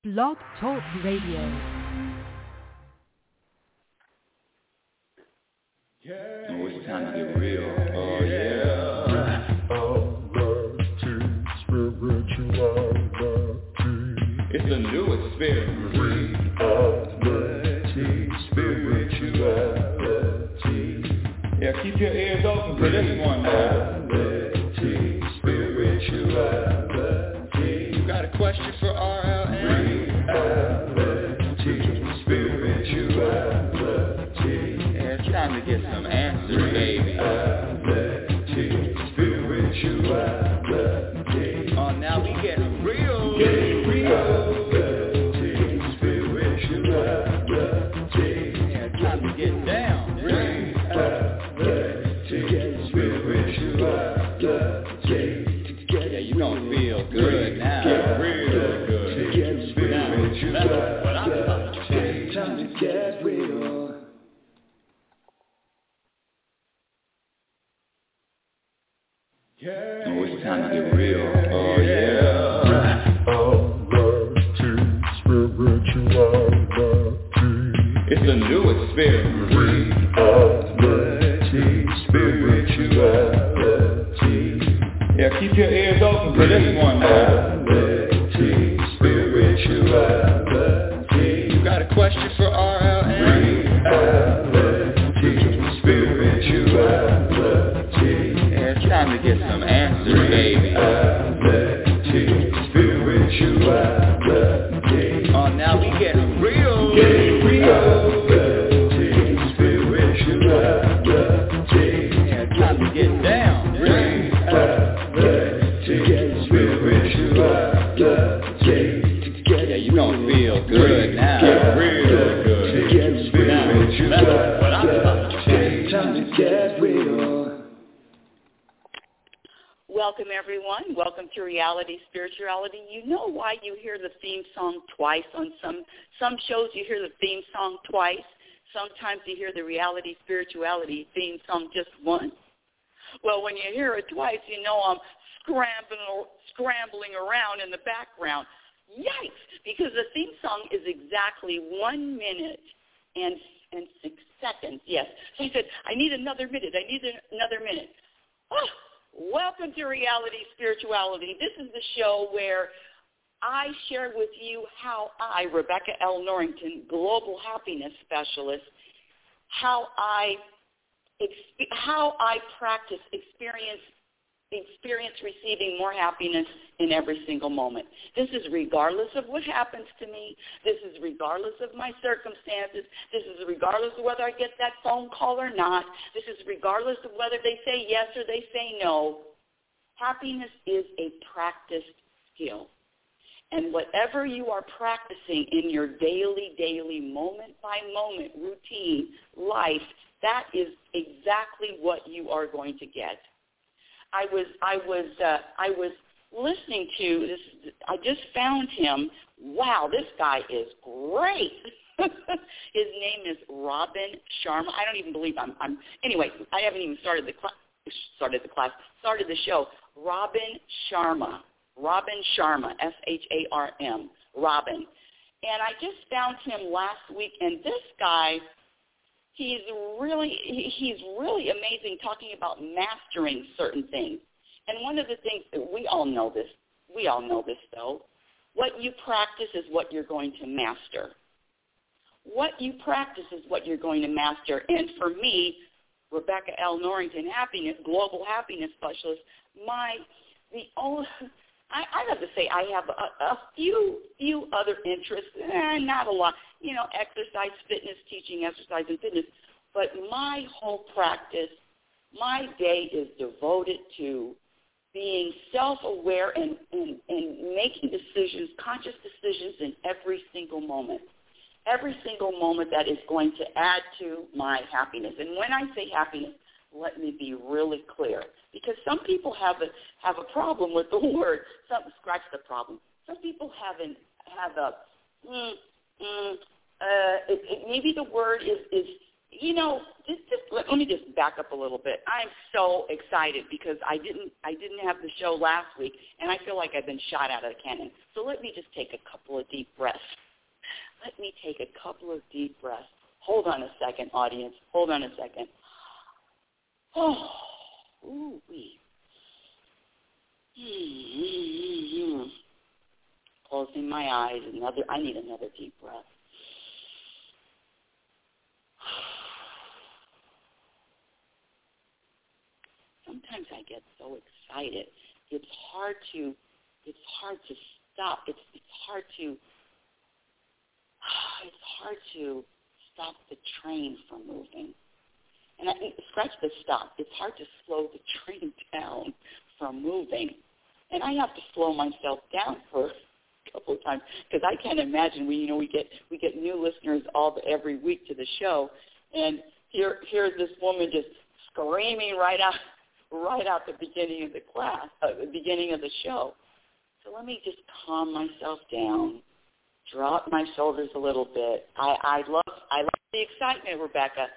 Blog Talk Radio. Oh, it's time to get real. Oh, yeah. It's a new experience. Spirituality. Yeah, keep your ears open for this one now. Spirituality. You got a question for RLN? Spirituality. Yeah, it's time to get some answers, baby. Spirituality. Oh, now we getting real. Getting real. Spirituality. Yeah, it's time to get down. Yeah, you gonna feel good now. Real good. Now, that's what I'm talking about. Time to get real. Oh, it's time to get real. Oh, yeah. It's a new experience. Spirituality. Yeah, keep your ears open for this one now. Spirituality. You got a question for RLN? Spirituality. Yeah, it's time to get some answers, baby. Spirituality. Oh, now we getting real. Getting real. Spirituality. Yeah, it's time to get down. Yeah, you gonna feel good now. Real good. Now, that's what I'm talking about. Time to get real. Welcome, everyone. Welcome to Reality Spirituality. You know why you hear the theme song twice on some shows. You hear the theme song twice. Sometimes you hear the Reality Spirituality theme song just once. Well, when you hear it twice, you know I'm scrambling around in the background. Yikes! Because the theme song is exactly 1 minute and 6 seconds. Yes. So I said, I need another minute. Oh, welcome to Reality Spirituality. This is the show where I share with you how I, Rebecca L. Norrington, Global Happiness Specialist, how I practice experience receiving more happiness in every single moment. This is regardless of what happens to me. This is regardless of my circumstances. This is regardless of whether I get that phone call or not. This is regardless of whether they say yes or they say no. Happiness is a practiced skill. And whatever you are practicing in your daily, moment-by-moment routine life, that is exactly what you are going to get. I was listening to this. I just found him. Wow, this guy is great. His name is Robin Sharma. I don't even believe I'm. Anyway, I haven't even started the show. Robin Sharma, SHARM, Robin. And I just found him last week, and this guy, he's really amazing talking about mastering certain things. And one of the things, we all know this though, what you practice is what you're going to master. What you practice is what you're going to master. And for me, Rebecca L. Norrington, Global Happiness Specialist, I have to say I have a few other interests, not a lot, exercise, fitness, teaching exercise and fitness, but my whole practice, my day is devoted to being self-aware and making decisions, conscious decisions in every single moment that is going to add to my happiness. And when I say happiness, let me be really clear, because some people have a problem with the word. Scratch the problem. Some people maybe the word is let me just back up a little bit. I'm so excited because I didn't have the show last week, and I feel like I've been shot out of a cannon. So let me just take a couple of deep breaths. Hold on a second, audience. Hold on a second. Oh, ooh-wee. Closing my eyes. I need another deep breath. Sometimes I get so excited. It's hard to stop. It's hard to stop the train from moving. And scratch the stop. It's hard to slow the train down from moving. And I have to slow myself down for a couple of times because I can't imagine. We get new listeners every week to the show, and here's this woman just screaming right out the beginning of the class, the beginning of the show. So let me just calm myself down, drop my shoulders a little bit. I love the excitement, Rebecca.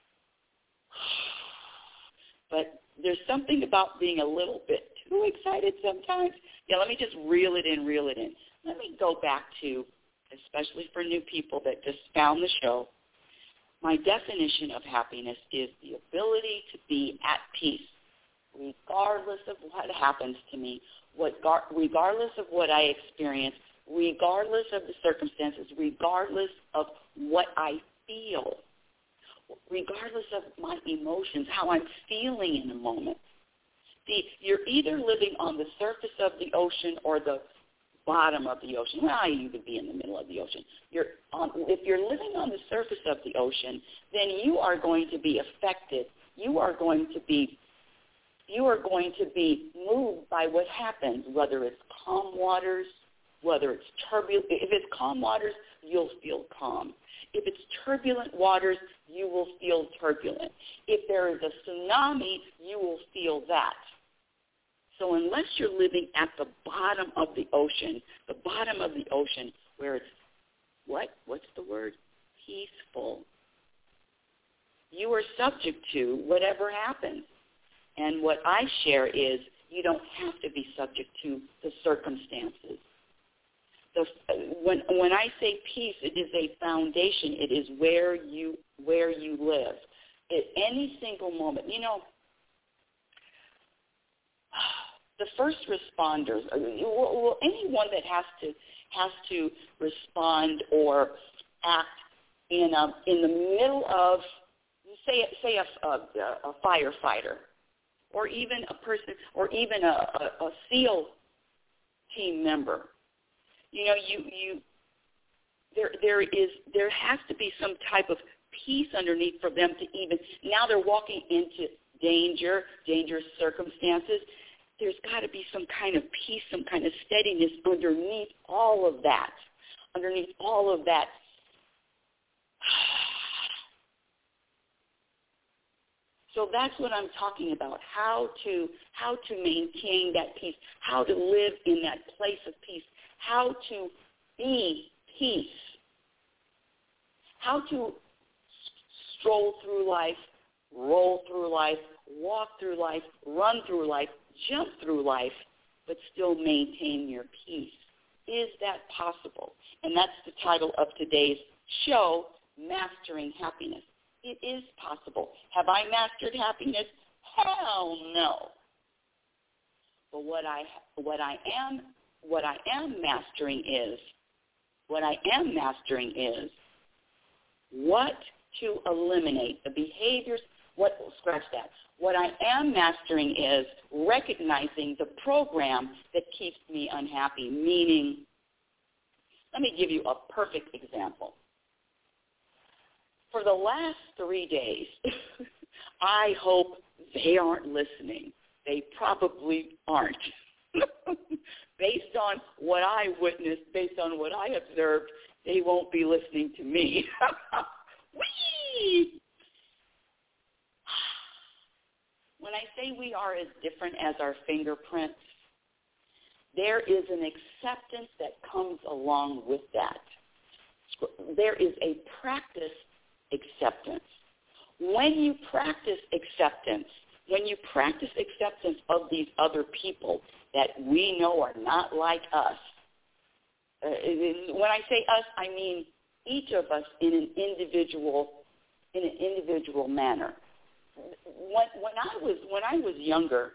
But there's something about being a little bit too excited sometimes. Yeah, let me just reel it in. Let me go back to, especially for new people that just found the show, my definition of happiness is the ability to be at peace, regardless of what happens to me, regardless of what I experience, regardless of the circumstances, regardless of what I feel, regardless of my emotions, how I'm feeling in the moment. See, you're either living on the surface of the ocean or the bottom of the ocean. Well, you could be in the middle of the ocean. If you're living on the surface of the ocean, then you are going to be affected. You are going to be moved by what happens, whether it's calm waters, whether it's turbulent. If it's calm waters, you'll feel calm. If it's turbulent waters, you will feel turbulent. If there is a tsunami, you will feel that. So unless you're living at the bottom of the ocean where it's, what's the word? Peaceful, you are subject to whatever happens. And what I share is you don't have to be subject to the circumstances. When I say peace, it is a foundation. It is where you live. At any single moment, the first responders, anyone that has to respond or act in the middle of, say a firefighter, or even a person, or even a SEAL team member. There has to be some type of peace underneath for them to even, now they're walking into dangerous circumstances. There's got to be some kind of peace, some kind of steadiness underneath all of that. So that's what I'm talking about, how to maintain that peace, how to live in that place of peace, how to be peace, how to stroll through life, roll through life, walk through life, run through life, jump through life, but still maintain your peace. Is that possible? And that's the title of today's show, Mastering Happiness. It is possible. Have I mastered happiness? Hell no. But what I am mastering is what to eliminate, the behaviors. Scratch that. What I am mastering is recognizing the program that keeps me unhappy, meaning, let me give you a perfect example. For the last 3 days, I hope they aren't listening. They probably aren't. Based on what I witnessed, based on what I observed, they won't be listening to me. Whee! When I say we are as different as our fingerprints, there is an acceptance that comes along with that. There is a practice acceptance. when you practice acceptance of these other people that we know are not like us, when I say us, I mean each of us in an individual manner. When I was younger,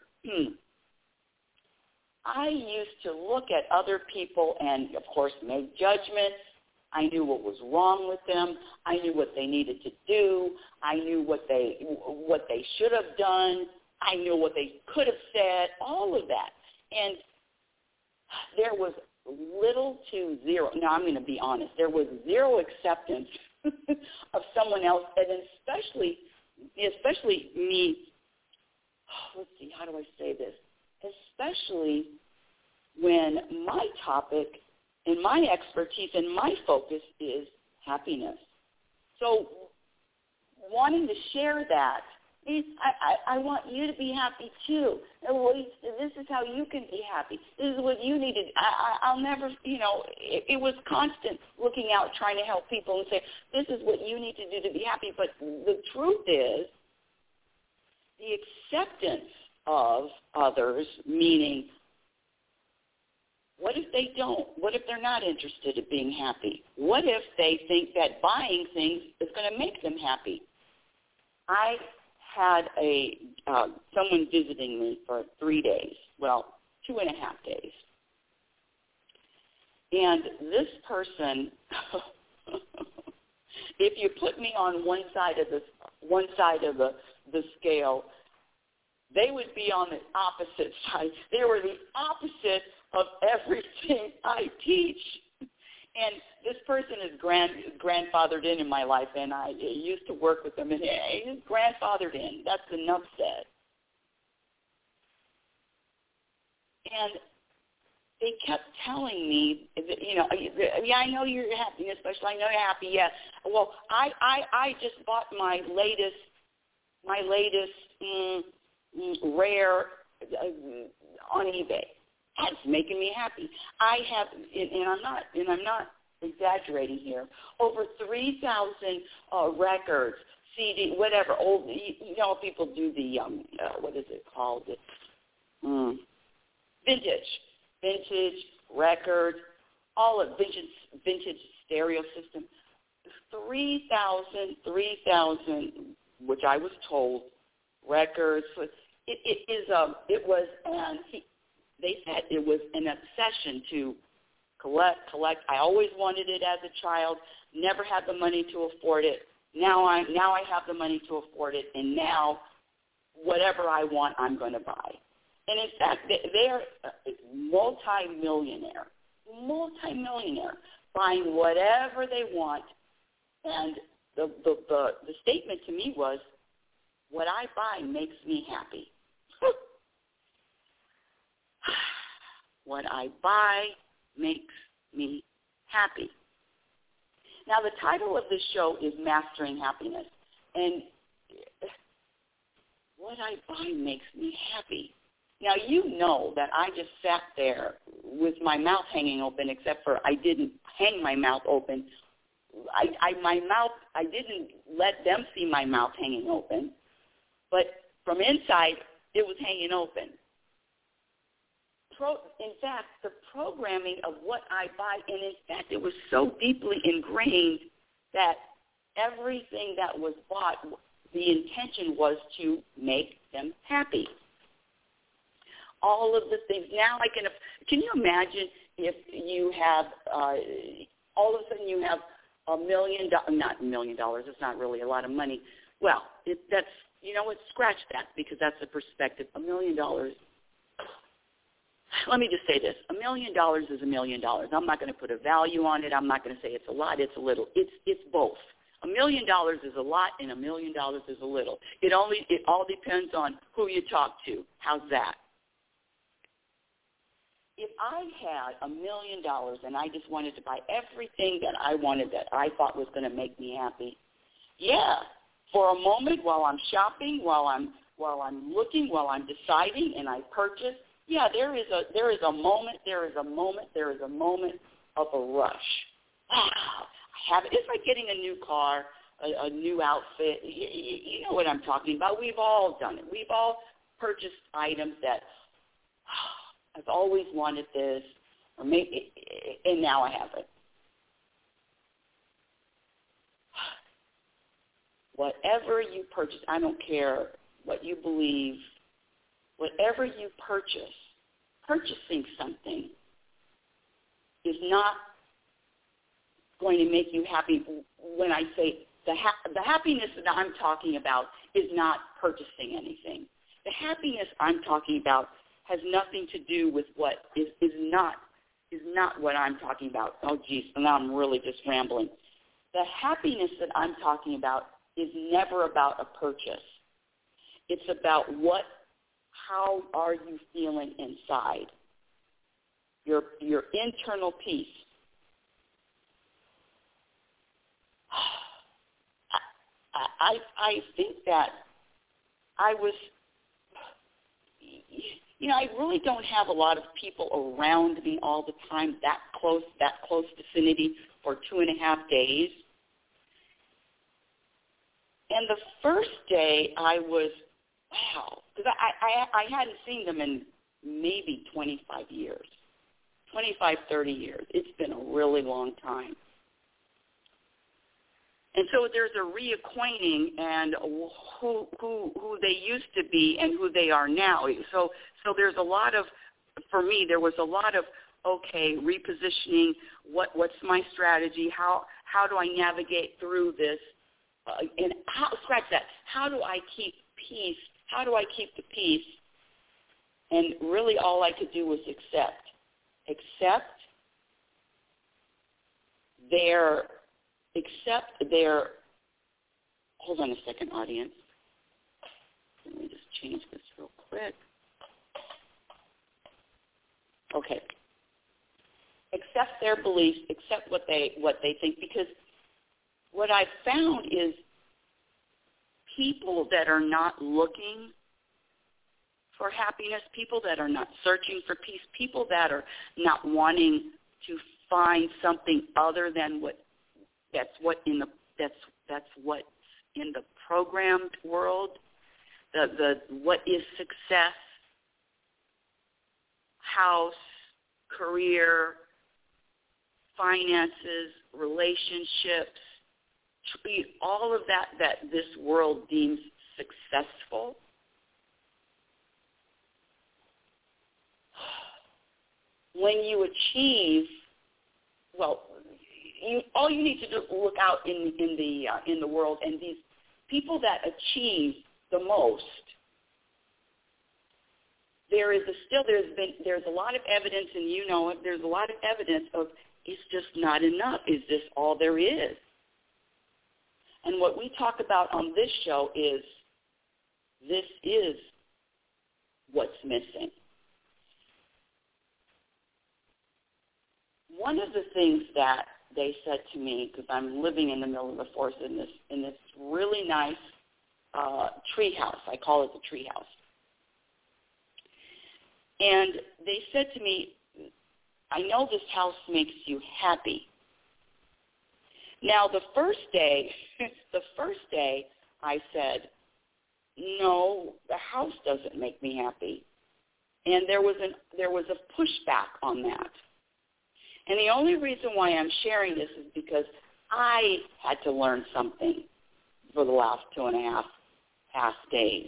I used to look at other people and, of course, make judgments. I knew what was wrong with them. I knew what they needed to do. I knew what they should have done. I knew what they could have said, all of that. And there was little to zero. Now, I'm going to be honest. There was zero acceptance of someone else, and especially me. Let's see, how do I say this? Especially when my topic and my expertise and my focus is happiness. So wanting to share that, I want you to be happy too. This is how you can be happy. This is what you needed. I'll never, it was constant looking out, trying to help people and say, this is what you need to do to be happy. But the truth is, the acceptance of others, meaning, what if they don't? What if they're not interested in being happy? What if they think that buying things is going to make them happy? I had someone visiting me for 3 days, 2.5 days. And this person, if you put me on one side of the scale, they would be on the opposite side. They were the opposite of everything I teach. And this person is grandfathered in my life, and I used to work with them, and he's grandfathered in. That's enough said. And they kept telling me, yeah, I know you're happy, especially I know you're happy. Yeah. Well, I just bought my latest rare on eBay. That's making me happy. I have, and I'm not exaggerating here, over 3,000 records, CD, whatever. Old, people do the what is it called? Vintage records, all of vintage stereo system. 3,000, which I was told, records. They said it was an obsession to collect. I always wanted it as a child, never had the money to afford it. Now I have the money to afford it, and now whatever I want, I'm going to buy. And in fact, they're multi-millionaire, buying whatever they want. And the statement to me was, what I buy makes me happy. What I buy makes me happy. Now, the title of this show is Mastering Happiness. And what I buy makes me happy. Now, you know that I just sat there with my mouth hanging open, except for I didn't hang my mouth open. I didn't let them see my mouth hanging open. But from inside, it was hanging open. In fact, the programming of what I buy, and in fact, it was so deeply ingrained that everything that was bought, the intention was to make them happy. All of the things. Now can you imagine if you have, all of a sudden you have $1 million, not $1 million, it's not really a lot of money. Well, scratch that, because that's the perspective. $1 million. Let me just say this. $1 million is $1 million. I'm not going to put a value on it. I'm not going to say it's a lot, it's a little. It's both. $1 million is a lot, and $1 million is a little. It all depends on who you talk to. How's that? If I had $1 million and I just wanted to buy everything that I wanted that I thought was going to make me happy, yeah, for a moment while I'm shopping, while I'm looking, while I'm deciding, and I purchase, yeah, there is a moment of a rush. Wow, I have it. It's like getting a new car. a new outfit. You know what I'm talking about. We've all done it. We've all purchased items that, I've always wanted this, or maybe, and now I have it. Whatever you purchase, I don't care what you believe, whatever you purchase, purchasing something is not going to make you happy. When I say the happiness that I'm talking about is not purchasing anything. The happiness I'm talking about has nothing to do with what is not what I'm talking about. Oh, geez, now I'm really just rambling. The happiness that I'm talking about is never about a purchase. It's about how are you feeling inside, your internal peace. I think that I was, I really don't have a lot of people around me all the time, that close vicinity for 2.5 days. And the first day I was, wow, because I hadn't seen them in maybe 25 years, 25, 30 years. It's been a really long time. And so there's a reacquainting and who they used to be and who they are now. So there's a lot of, for me, there was a lot of, okay, repositioning, what's my strategy, how do I navigate through this, and scratch that, how do I keep peace, how do I keep the peace? And really all I could do was accept their, hold on a second, audience. Let me just change this real quick. Okay. Accept their beliefs, accept what they think, because what I've found is people that are not looking for happiness, people that are not searching for peace, people that are not wanting to find something other than that's what's in the programmed world, the what is success, house, career, finances, relationships, all of that this world deems successful. When you achieve, all you need to do is look out in the world, and these people that achieve the most, there's a lot of evidence, and you know it. There's a lot of evidence of it's just not enough. Is this all there is? And what we talk about on this show is this is what's missing. One of the things that they said to me, because I'm living in the middle of the forest in this really nice tree house. I call it the tree house. And they said to me, I know this house makes you happy. Now, the first day I said, no, the house doesn't make me happy. And there was a pushback on that. And the only reason why I'm sharing this is because I had to learn something for the last 2.5 past days.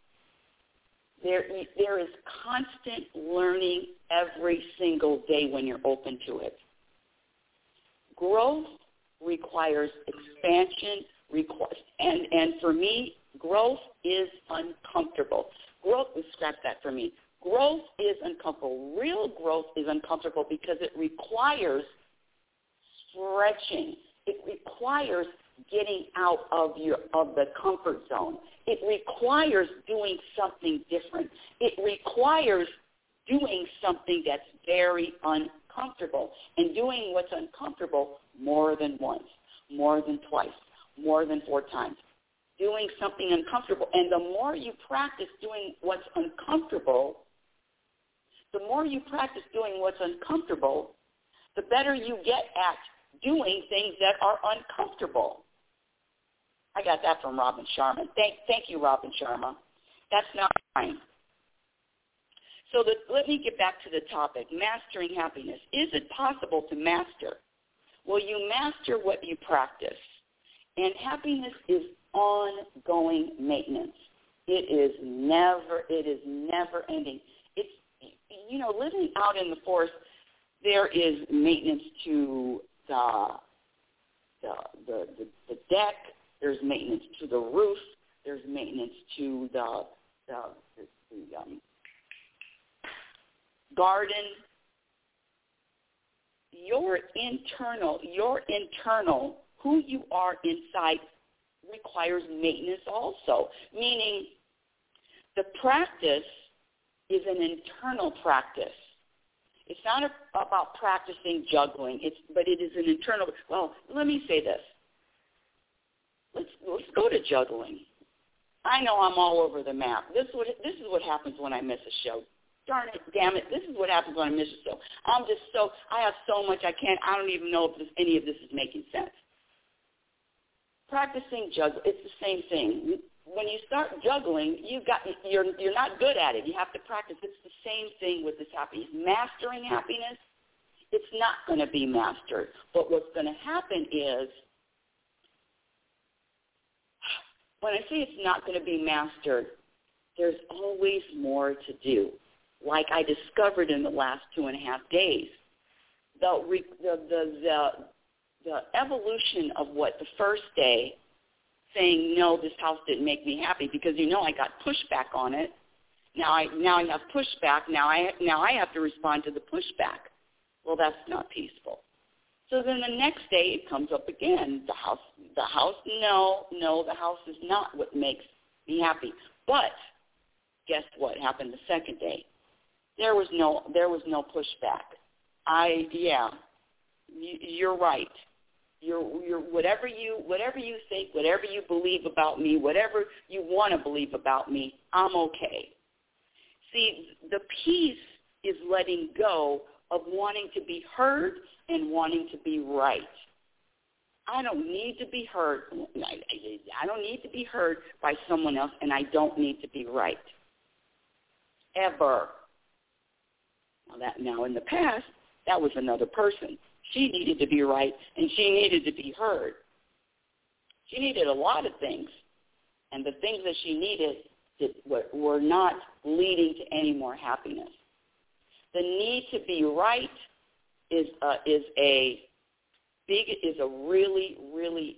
There is constant learning every single day when you're open to it. Growth requires expansion, and for me, growth is uncomfortable. Scratch that for me. Growth is uncomfortable. Real growth is uncomfortable because it requires stretching. It requires getting out of the comfort zone. It requires doing something different. It requires doing something that's very uncomfortable, and doing what's uncomfortable more than once, more than twice, more than 4 times. Doing something uncomfortable. And the more you practice doing what's uncomfortable, the better you get at doing things that are uncomfortable. I got that from Robin Sharma. Thank you, Robin Sharma. That's not mine. So let me get back to the topic, mastering happiness. Is it possible to master? Well, you master what you practice. And happiness is ongoing maintenance. It is never ending. It's, living out in the forest, there is maintenance to the deck. There's maintenance to the roof. There's maintenance to the garden. Your internal, who you are inside requires maintenance also, meaning the practice is an internal practice. It's not about practicing juggling, but it is an internal. Well, let me say this. Let's go to juggling. I know I'm all over the map. This is what happens when I miss a show. Darn it, damn it, this is what happens when I miss a show. I have so much I don't even know if any of this is making sense. Practicing juggling, it's the same thing. When you start juggling, you're not good at it. You have to practice. It's the same thing with this happiness. Mastering happiness, it's not going to be mastered. But what's going to happen is, when I say it's not going to be mastered, there's always more to do. Like I discovered in the last 2.5 days, the evolution of what the first day, saying, no, this house didn't make me happy because, I got pushback on it. Now I have pushback. Now I have to respond to the pushback. Well, that's not peaceful. So then the next day it comes up again. The house, no, the house is not what makes me happy. But guess what happened the second day? There was no pushback. You're right. You're whatever you think, whatever you believe about me, whatever you want to believe about me, I'm okay. See, the peace is letting go of wanting to be heard and wanting to be right. I don't need to be heard. I don't need to be heard by someone else, and I don't need to be right. Ever. Now in the past, that was another person. She needed to be right, and she needed to be heard. She needed a lot of things, and the things that she needed were not leading to any more happiness. The need to be right is a really, really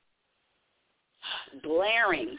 glaring.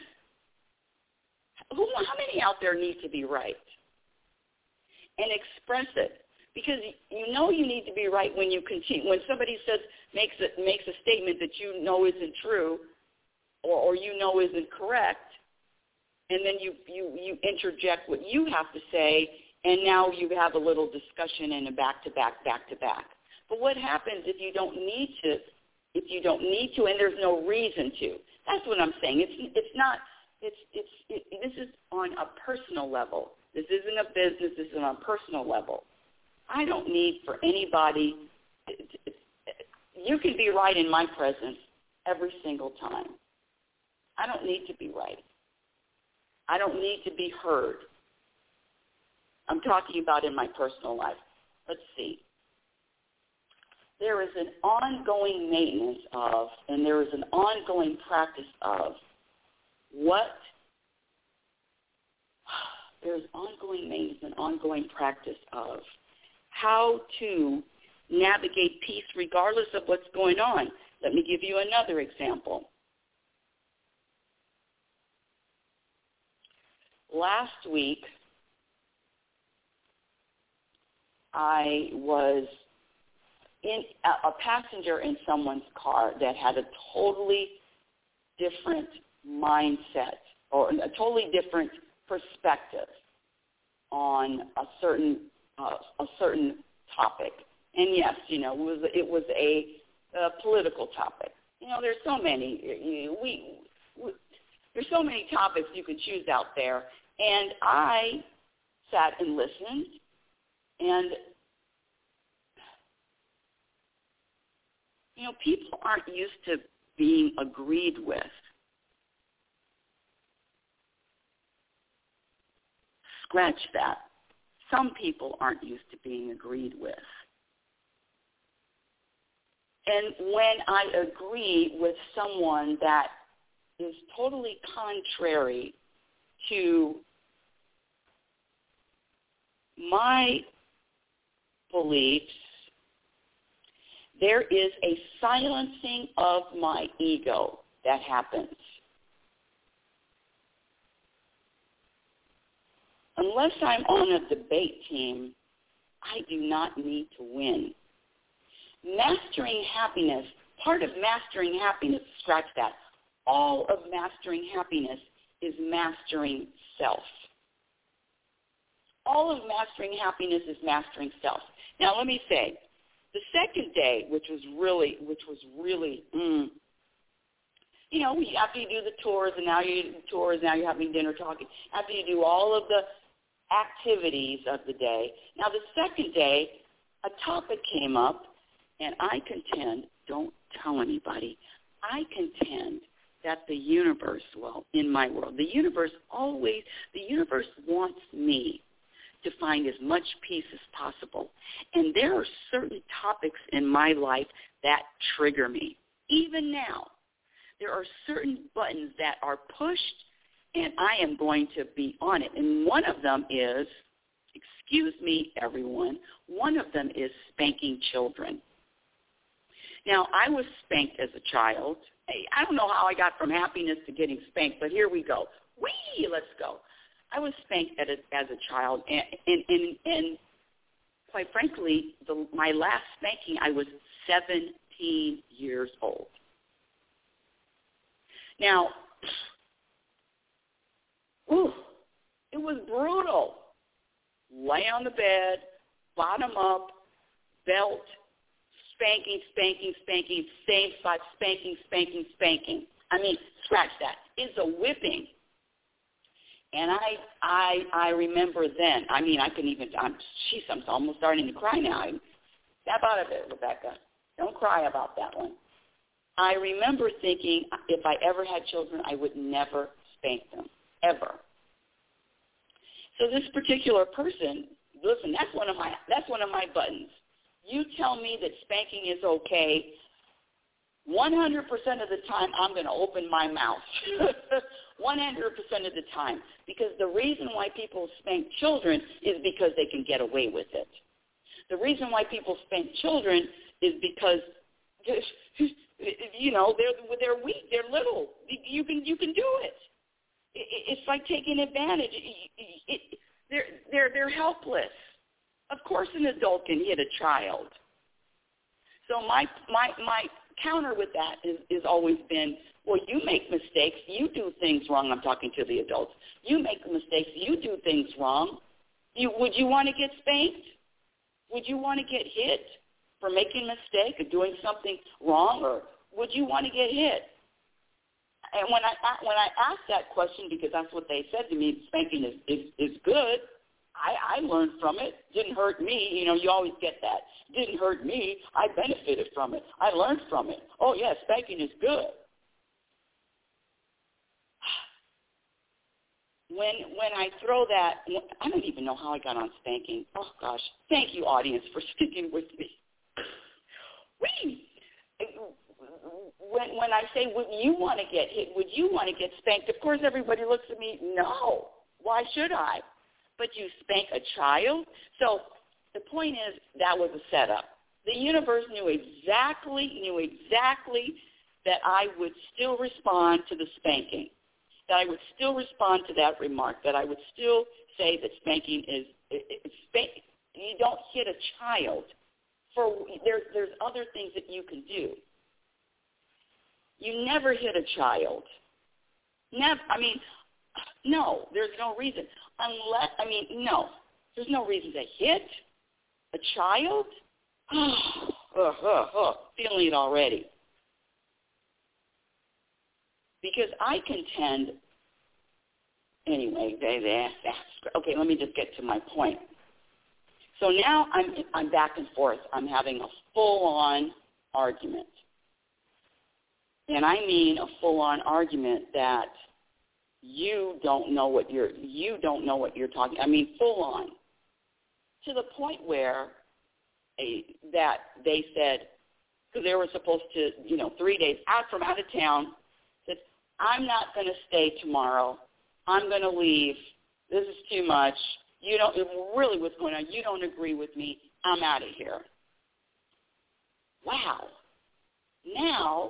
How many out there need to be right? And express it. Because you need to be right when you continue. When somebody makes a statement that isn't true, or isn't correct, and then you interject what you have to say, and now you have a little discussion and a back to back. But what happens if you don't need to, and there's no reason to? That's what I'm saying. This is on a personal level. This isn't a business. This is on a personal level. I don't need for anybody. You can be right in my presence every single time. I don't need to be right. I don't need to be heard. I'm talking about in my personal life. Let's see. There is an ongoing maintenance of, and there is an ongoing practice of there's ongoing maintenance and ongoing practice of how to navigate peace regardless of what's going on. Let me give you another example. Last week, I was a passenger in someone's car that had a totally different mindset or a totally different perspective on a certain topic. And yes, it was a political topic. There's so many. There's so many topics you can choose out there. And I sat and listened, and people aren't used to being agreed with. scratch that. Some people aren't used to being agreed with. And when I agree with someone that is totally contrary to my beliefs, there is a silencing of my ego that happens. Unless I'm on a debate team, I do not need to win. Mastering happiness, part of mastering happiness, scratch that. All of mastering happiness is mastering self. All of mastering happiness is mastering self. Now, let me say, the second day, which was really, you know, after you do the tours, and now you're having dinner talking, after you do all of the activities of the day, now the second day, a topic came up, and I contend, don't tell anybody, I contend that the universe, well, in my world, the universe wants me to find as much peace as possible. And there are certain topics in my life that trigger me. Even now, there are certain buttons that are pushed, and I am going to be on it. And one of them is, excuse me, everyone, one of them is spanking children. Now, I was spanked as a child. Hey, I don't know how I got from happiness to getting spanked, but here we go. Whee, let's go. I was spanked as a child, and quite frankly, my last spanking, I was 17 years old. Now, it was brutal. Lay on the bed, bottom up, belt, spanking, same spot, spanking. I mean, scratch that. It's a whipping. And I remember then, I mean, I'm almost starting to cry now. Snap out of it, Rebecca. Don't cry about that one. I remember thinking if I ever had children, I would never spank them, ever. So this particular person, listen, that's one of my buttons. You tell me that spanking is okay, 100% of the time I'm going to open my mouth. 100% of the time. Because the reason why people spank children is because they can get away with it. The reason why people spank children is because, you know, they're weak, they're little. You can do it. It's like taking advantage. They're helpless. Of course an adult can hit a child. So my counter with that is always been, well, you make mistakes. You do things wrong. I'm talking to the adults. You make mistakes. You do things wrong. Would you want to get spanked? Would you want to get hit for making a mistake or doing something wrong? Or would you want to get hit? And when I asked that question, because that's what they said to me, spanking is good, I learned from it. Didn't hurt me. You know, you always get that. Didn't hurt me. I benefited from it. I learned from it. Oh, yeah, spanking is good. When I throw that, I don't even know how I got on spanking. Oh, gosh. Thank you, audience, for sticking with me. When I say, would you want to get hit? Would you want to get spanked? Of course, everybody looks at me, no. Why should I? But you spank a child? So the point is that was a setup. The universe knew exactly that I would still respond to the spanking, that I would still respond to that remark, that I would still say that spanking is you don't hit a child. There's other things that you can do. You never hit a child. Never. I mean, no, there's no reason. There's no reason to hit a child. Feeling it already. Because I contend, anyway, okay, let me just get to my point. So now I'm back and forth. I'm having a full-on argument. And I mean a full-on argument that you don't know what you're talking. I mean, full on, to the point where that they said, because they were supposed to, 3 days out of town, said, I'm not going to stay tomorrow. I'm going to leave. This is too much. Really what's going on, you don't agree with me. I'm out of here. Wow. Now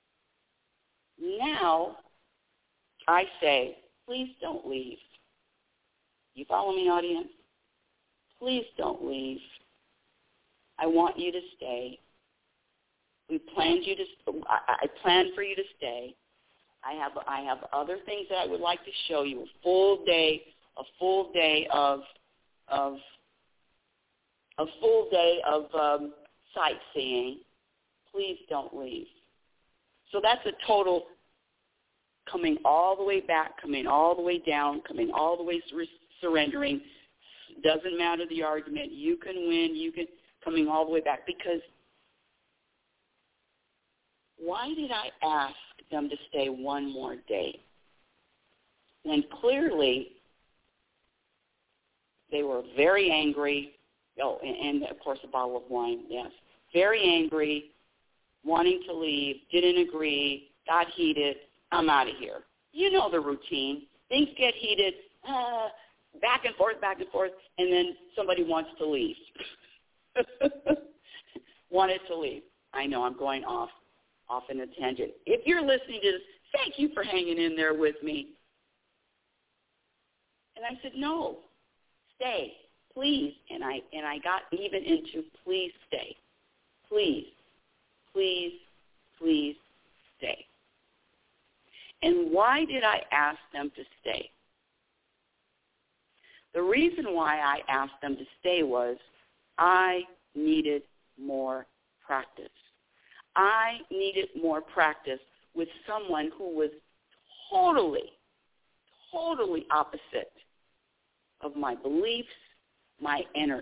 I say, please don't leave. You follow me, audience? Please don't leave. I want you to stay. I planned for you to stay. I have other things that I would like to show you. A full day of sightseeing. Please don't leave. So that's a total coming all the way back, coming all the way down, coming all the way surrendering. Doesn't matter the argument. You can win. Coming all the way back. Because why did I ask them to stay one more day? When clearly they were very angry. Oh, and of course a bottle of wine, yes. Very angry, wanting to leave, didn't agree, got heated. I'm out of here. You know the routine. Things get heated, back and forth, and then somebody wants to leave. Wanted to leave. I know I'm going off in a tangent. If you're listening to this, thank you for hanging in there with me. And I said, no, stay, please. And I got even into please stay. Please, please, please stay. And why did I ask them to stay? The reason why I asked them to stay was I needed more practice. I needed more practice with someone who was totally opposite of my beliefs, my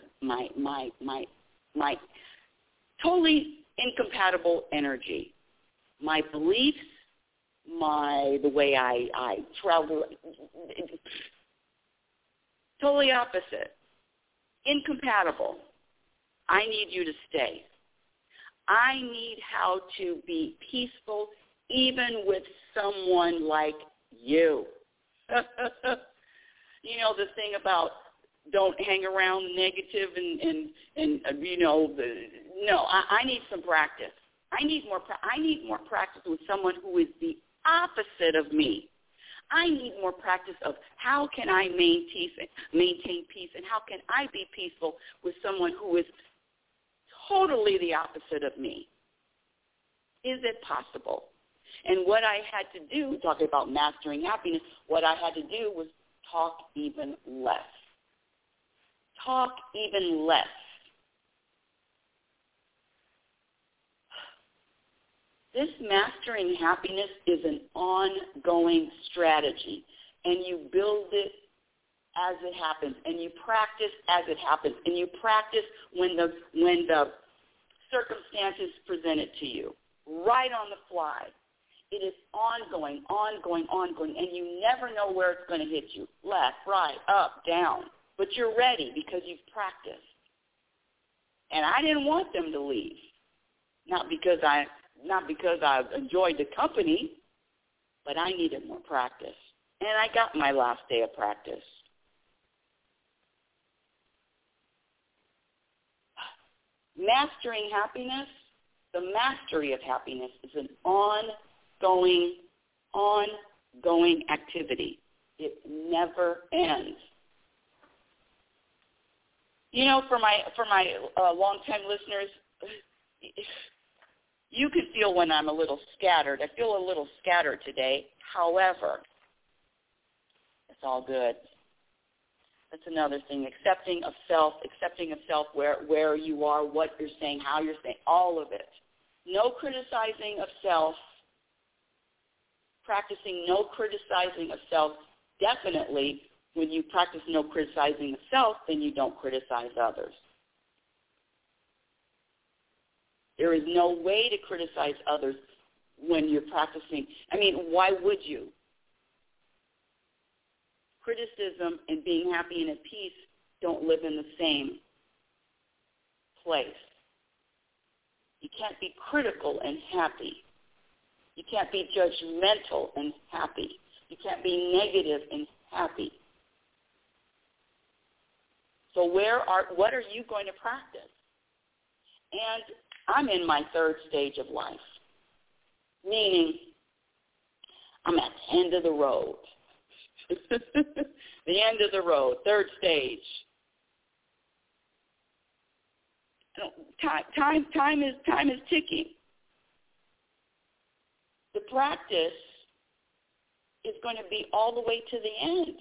totally incompatible energy. My beliefs, the way I travel, totally opposite, incompatible. I need you to stay. I need how to be peaceful even with someone like you. You know, the thing about don't hang around negative and I need some practice. I need more practice with someone who is the opposite of me. I need more practice of how can I maintain peace and how can I be peaceful with someone who is totally the opposite of me. Is it possible? And what I had to do, talking about mastering happiness, what I had to do was talk even less. Talk even less. This mastering happiness is an ongoing strategy, and you build it as it happens, and you practice as it happens, and you practice when the circumstances present it to you, right on the fly. It is ongoing, and you never know where it's going to hit you, left, right, up, down, but you're ready because you've practiced. And I didn't want them to leave, not because I enjoyed the company, but I needed more practice. And I got my last day of practice. Mastering happiness, the mastery of happiness is an ongoing activity. It never ends. You know, for my long-time listeners, you can feel when I'm a little scattered. I feel a little scattered today. However, it's all good. That's another thing. Accepting of self, where you are, what you're saying, how you're saying, all of it. No criticizing of self. Practicing no criticizing of self. Definitely, when you practice no criticizing of self, then you don't criticize others. There is no way to criticize others when you're practicing. I mean, why would you? criticism and being happy and at peace don't live in the same place. You can't be critical and happy. You can't be judgmental and happy. You can't be negative and happy. So what are you going to practice? And I'm in my third stage of life, meaning I'm at the end of the road. The end of the road, third stage. Time is ticking. The practice is going to be all the way to the end.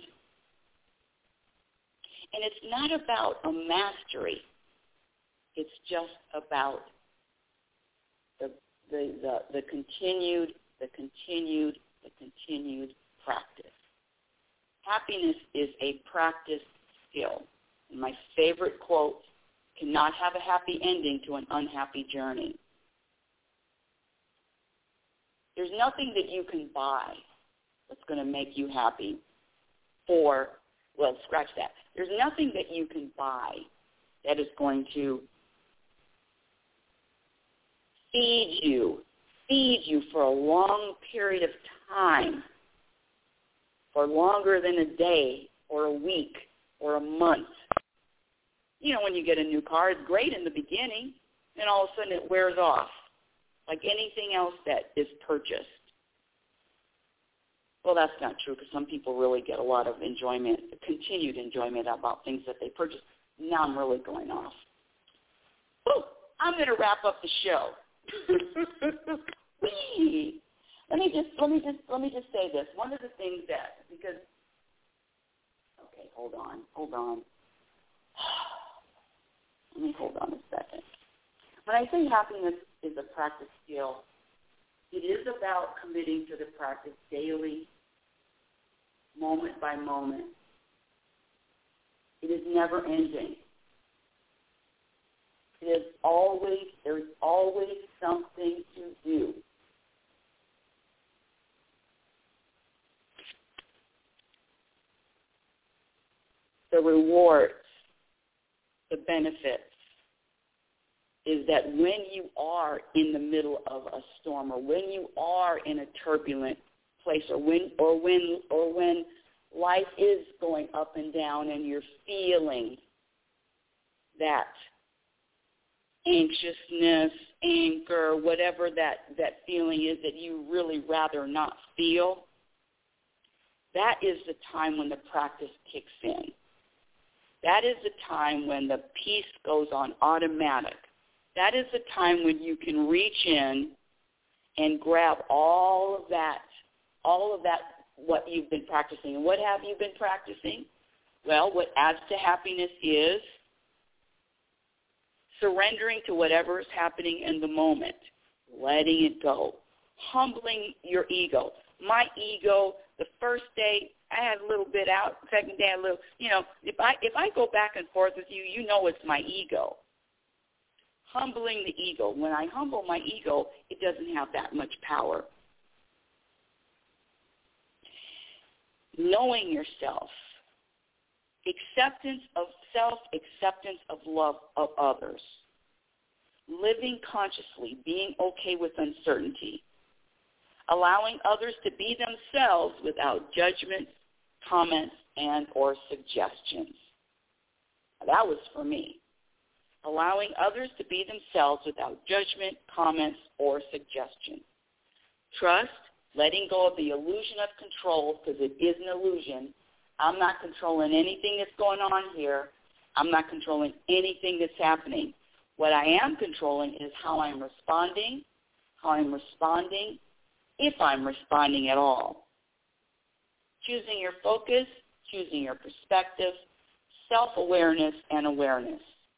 And it's not about a mastery. It's just about the continued practice. Happiness is a practice skill. And my favorite quote, cannot have a happy ending to an unhappy journey. There's nothing that you can buy that's going to make you happy scratch that. There's nothing that you can buy that is going to feed you for a long period of time, for longer than a day or a week or a month. You know, when you get a new car, it's great in the beginning, and all of a sudden it wears off, like anything else that is purchased. Well, that's not true, because some people really get a lot of enjoyment, continued enjoyment about things that they purchase. Now I'm really going off. Woo! I'm going to wrap up the show. Let me just say this. One of the things hold on. Let me hold on a second. When I say happiness is a practice skill, it is about committing to the practice daily, moment by moment. It is never ending. There's always something to do. The rewards, the benefits, is that when you are in the middle of a storm, or when you are in a turbulent place, or when life is going up and down and you're feeling that anxiousness, anger, whatever that feeling is that you really rather not feel, that is the time when the practice kicks in. That is the time when the peace goes on automatic. That is the time when you can reach in and grab all of that, what you've been practicing. And what have you been practicing? Well, what adds to happiness is surrendering to whatever is happening in the moment, letting it go, humbling your ego. My ego, the first day, I had a little bit out. Second day, a little, if I go back and forth with you, you know it's my ego. Humbling the ego. When I humble my ego, it doesn't have that much power. Knowing yourself. Acceptance of self, acceptance of love of others. Living consciously, being okay with uncertainty. Allowing others to be themselves without judgment, comments, and or suggestions. That was for me. Allowing others to be themselves without judgment, comments, or suggestions. Trust, letting go of the illusion of control, because it is an illusion. I'm not controlling anything that's going on here. I'm not controlling anything that's happening. What I am controlling is how I'm responding, if I'm responding at all. Choosing your focus, choosing your perspective, self-awareness and awareness.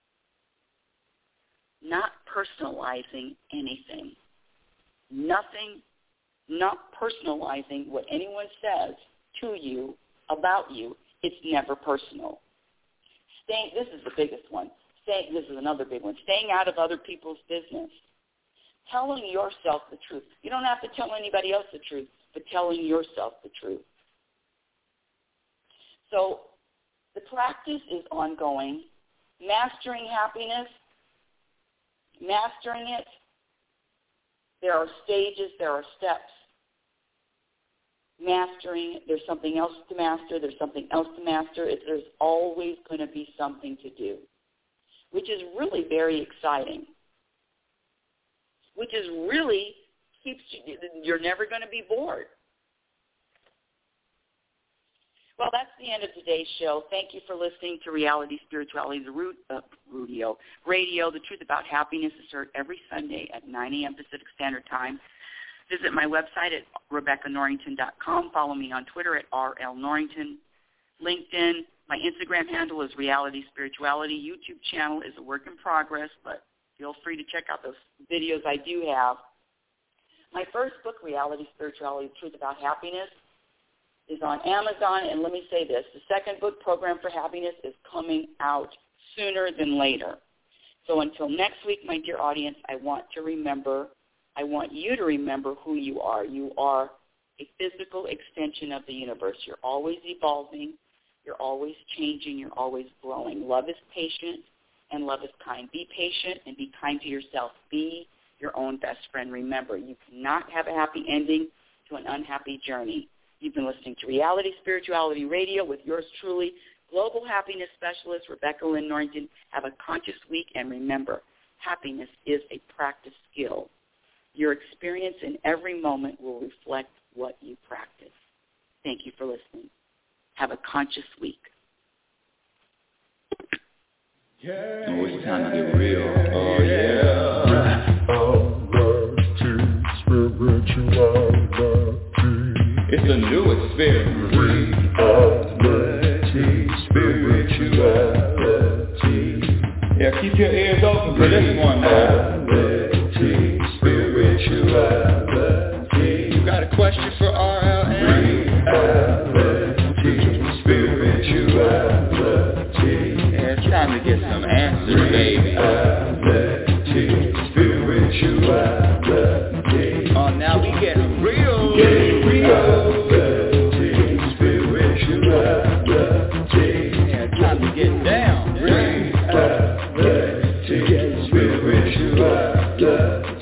Not personalizing anything. Nothing, not personalizing what anyone says to you, about you. It's never personal. This is the biggest one. This is another big one. Staying out of other people's business. Telling yourself the truth. You don't have to tell anybody else the truth, but telling yourself the truth. So the practice is ongoing. Mastering happiness, mastering it, there are stages, there are steps. Mastering, there's something else to master, there's something else to master. There's always going to be something to do, which is really very exciting, which is really keeps you, you're never going to be bored. Well, that's the end of today's show. Thank you for listening to Reality Spirituality, the Radio, The Truth About Happiness is heard every Sunday at 9 a.m. Pacific Standard Time. Visit my website at RebeccaNorrington.com. Follow me on Twitter at RLNorrington. LinkedIn. My Instagram handle is Reality Spirituality. YouTube channel is a work in progress, but feel free to check out those videos I do have. My first book, Reality Spirituality, The Truth About Happiness, is on Amazon, and let me say this. The second book, Program for Happiness, is coming out sooner than later. So until next week, my dear audience, I want you to remember who you are. You are a physical extension of the universe. You're always evolving. You're always changing. You're always growing. Love is patient, and love is kind. Be patient and be kind to yourself. Be your own best friend. Remember, you cannot have a happy ending to an unhappy journey. You've been listening to Reality Spirituality Radio with yours truly, Global Happiness Specialist Rebecca Lynn Norrington. Have a conscious week, and remember, happiness is a practice skill. Your experience in every moment will reflect what you practice. Thank you for listening. Have a conscious week. Yeah. Oh, it's time to get real. Oh, yeah. It's a new experience. Reality, spirituality. Yeah, keep your ears open for this one, man. Reality, spirituality. You got a question for RLN? Reality, spirituality. Yeah, it's time to get some answers, baby. Reality, spirituality. Oh, now we getting real. Yeah, time to get down. Reality, spirituality.